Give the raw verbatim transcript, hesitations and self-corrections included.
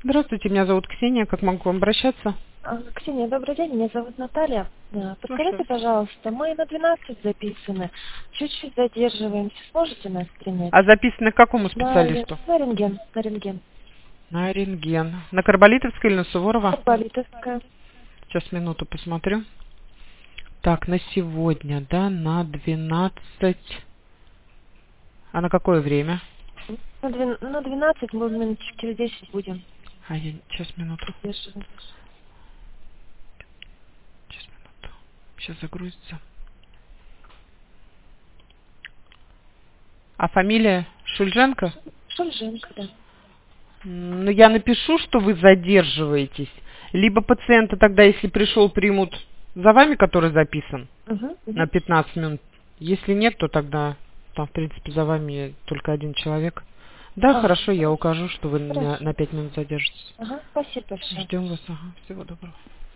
Здравствуйте, меня зовут Ксения. Как могу к вам обращаться? А, Ксения, добрый день, меня зовут Наталья. А, Подскажите, Слушаю. пожалуйста, мы на двенадцать записаны, чуть-чуть задерживаемся, сможете нас принять? А записаны к какому На, ре- специалисту? на рентген, на рентген. На рентген. На Карболитовской или на Суворова? Карболитовская. Сейчас минуту посмотрю. Так, на сегодня, да, на двенадцать. А на какое время? На, двен- на двенадцать мы минут через десять будем А я сейчас минуту. задерживать. Сейчас минуту. Сейчас загрузится. А фамилия Шульженко? Шульженко, да. М, Ну, я напишу, что вы задерживаетесь. Либо пациента тогда, если пришел, примут за вами, который записан, Угу, на угу. пятнадцать минут. Если нет, то тогда там, в принципе, за вами только один человек. Да, А, хорошо, я укажу, что вы на, хорошо. на пять минут задержитесь. Ага, спасибо большое. Ждем вас. Ага, всего доброго.